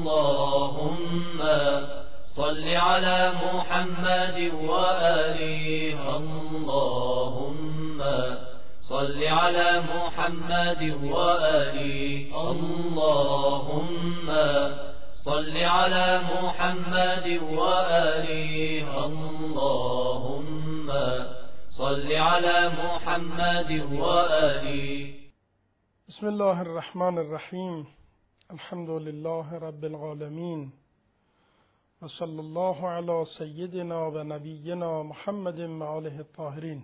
اللهم صل على محمد وآله اللهم صل على محمد وآله اللهم صل على محمد وآله اللهم صل على محمد وآله. بسم الله الرحمن الرحیم. الحمد لله رب العالمین و صلی الله علی سیدنا و نبینا محمد و آله الطاهرین.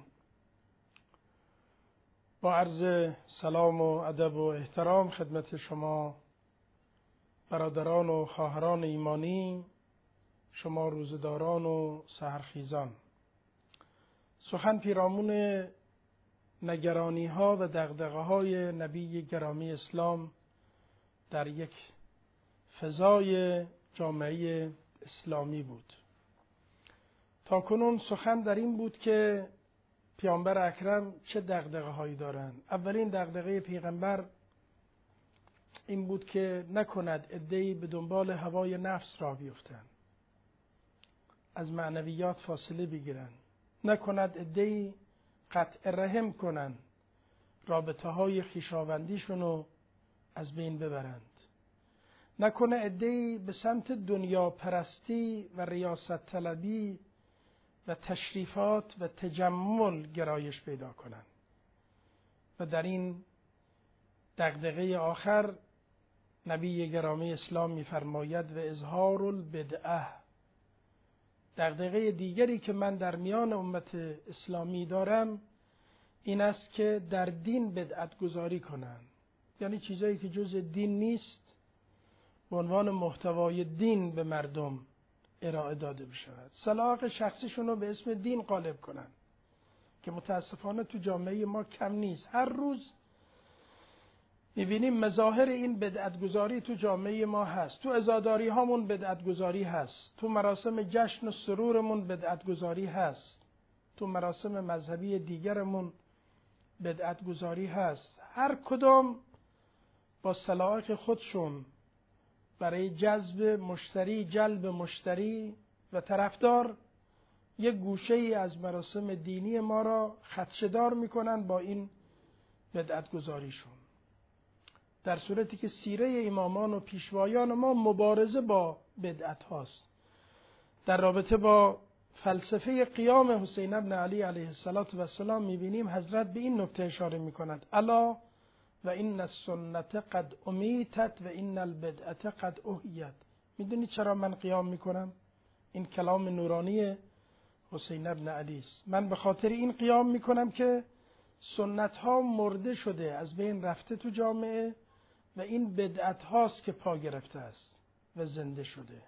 با عرض سلام و ادب و احترام خدمت شما برادران و خواهران ایمانی، شما روزداران و سحرخیزان، سخن پیرامون نگرانی ها و دغدغه های نبی گرامی اسلام در یک فضای جامعه اسلامی بود. تا کنون سخن در این بود که پیامبر اکرم چه دغدغه هایی دارند. اولین دغدغه پیغمبر این بود که نکند عده‌ای به دنبال هوای نفس را بیفتند، از معنویات فاصله بگیرند، نکند عده‌ای قطع رحم کنند، رابطه های خویشاوندیشون رو از بین ببرند، نکنه عده‌ای به سمت دنیا پرستی و ریاست طلبی و تشریفات و تجمل گرایش پیدا کنند. و در این دغدغه آخر نبی گرامی اسلام می‌فرماید و اظهار البدعه. دغدغه دیگری که من در میان امت اسلامی دارم این است که در دین بدعت گذاری کنند، یعنی چیزایی که جز دین نیست به عنوان محتوای دین به مردم ارائه داده بشود، سلاق شخصیشون رو به اسم دین قالب کنند که متاسفانه تو جامعه ما کم نیست. هر روز میبینیم مظاهر این بدعتگذاری تو جامعه ما هست. تو عزاداری هامون بدعتگذاری هست، تو مراسم جشن و سرورمون بدعتگذاری هست، تو مراسم مذهبی دیگرمون بدعتگذاری هست. هر کدام با سلاح خودشون برای جذب مشتری، جلب مشتری و طرفدار یک گوشه ای از مراسم دینی ما را خدشه‌دار میکنن با این بدعتگذاریشون، در صورتی که سیره امامان و پیشوایان ما مبارزه با بدعت هاست. در رابطه با فلسفه قیام حسین ابن علی علیه السلام میبینیم حضرت به این نکته اشاره میکنند: الا و این السنت قد امیتت و این البدعت قد احیت. میدونید چرا من قیام میکنم؟ این کلام نورانی حسین ابن علی است. من به خاطر این قیام میکنم که سنت ها مرده شده، از بین رفته تو جامعه و این بدعت هاست که پا گرفته است و زنده شده.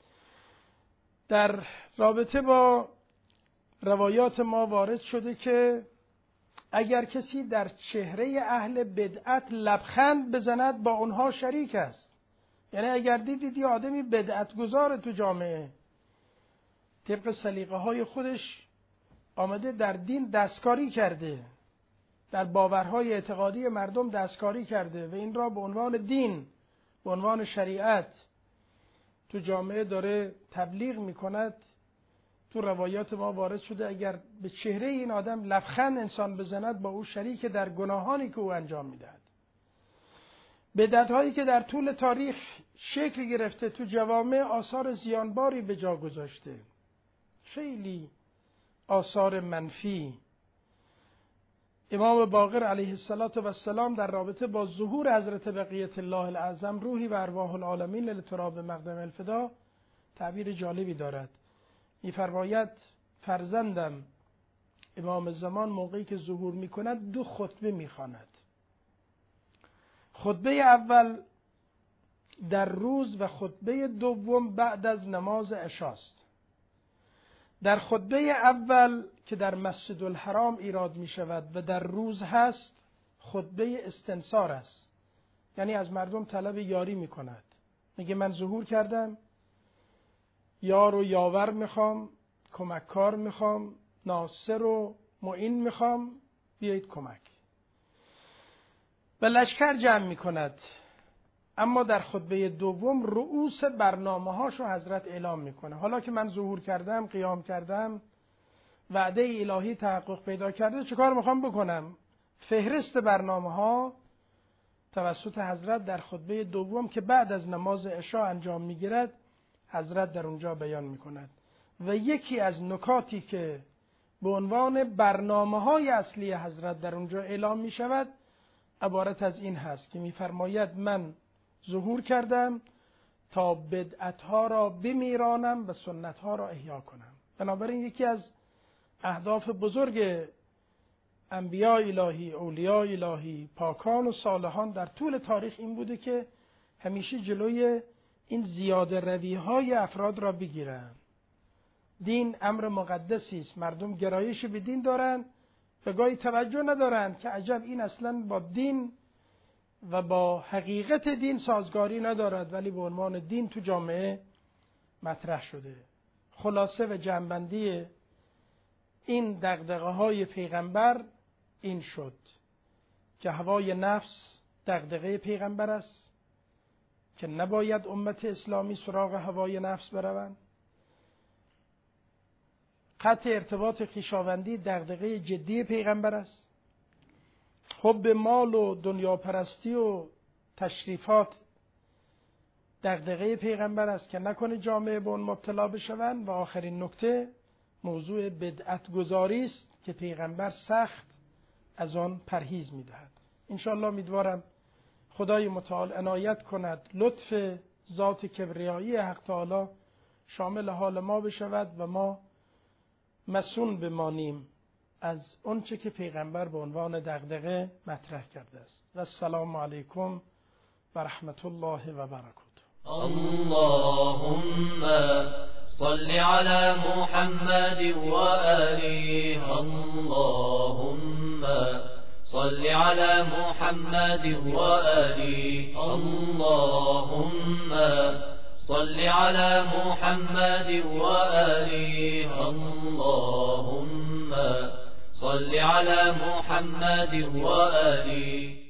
در رابطه با روایات ما وارد شده که اگر کسی در چهره اهل بدعت لبخند بزند با اونها شریک است. یعنی اگر دیدید یه آدمی بدعت گذاره تو جامعه، طبق سلیقه های خودش آمده در دین دستکاری کرده، در باورهای اعتقادی مردم دستکاری کرده و این را به عنوان دین، به عنوان شریعت تو جامعه داره تبلیغ میکند، تو روایات ما وارد شده اگر به چهره این آدم لبخند انسان بزند با او شریک در گناهانی که او انجام میدهد. بدعت هایی که در طول تاریخ شکل گرفته تو جوامع آثار زیانباری به جا گذاشته، خیلی آثار منفی. امام باقر علیه السلام در رابطه با ظهور حضرت بقیت الله الاعظم روحی و ارواح العالمین لتراب مقدم الفدا تعبیر جالبی دارد. می‌فرماید فرزندم امام زمان موقعی که ظهور می‌کند 2 خطبه می‌خواند. خطبه اول در روز و خطبه دوم بعد از نماز عشاست. در خطبه اول که در مسجد الحرام ایراد می شود و در روز هست خطبه استنصار است، یعنی از مردم طلب یاری می کند. میگه من ظهور کردم، یار و یاور میخوام، کمککار میخوام، ناصر و معین میخوام، بیایید کمک. و لشکر جمع میکند، اما در خطبه دوم رؤوس برنامه هاشو حضرت اعلام میکنه. حالا که من ظهور کردم، قیام کردم، وعده الهی تحقق پیدا کرده، چه کار میخوام بکنم؟ فهرست برنامه ها توسط حضرت در خطبه دوم که بعد از نماز عشا انجام میگیرد حضرت در اونجا بیان میکند. و یکی از نکاتی که به عنوان برنامه های اصلی حضرت در اونجا اعلام می شود عبارت از این هست که میفرماید من ظهور کردم تا بدعت ها را بمیرانم و سنت ها را احیا کنم. بنابراین یکی از اهداف بزرگ انبیاء الهی، اولیاء الهی، پاکان و صالحان در طول تاریخ این بوده که همیشه جلوی این زیاده روی های افراد را بگیرن. دین امر مقدسی است، مردم گرایش به دین دارن و گاهی توجه ندارن که عجب این اصلا با دین و با حقیقت دین سازگاری ندارد، ولی به عنوان دین تو جامعه مطرح شده. خلاصه و جمع‌بندی این دغدغه‌های پیغمبر این شد که هوای نفس دغدغه پیغمبر است که نباید امت اسلامی سراغ هوای نفس بروند. قطع ارتباط خویشاوندی دغدغه جدی پیغمبر است. حب مال و دنیا پرستی و تشریفات دغدغه پیغمبر است که نکنه جامعه به اون مبتلا بشوند. و آخرین نکته موضوع بدعت گذاری است که پیغمبر سخت از آن پرهیز می‌دهد. انشاءالله امیدوارم خدای متعال عنایت کند لطف ذات کبریایی حق تعالی شامل حال ما بشود و ما مسون بمانیم از اونچه که پیغمبر به عنوان دغدغه مطرح کرده است. و السلام علیکم و رحمت الله و برکاته. اللهم صل على محمد وآله. اللهم صل على محمد وآله. اللهم صل على محمد وآله. اللهم صل على محمد وآله.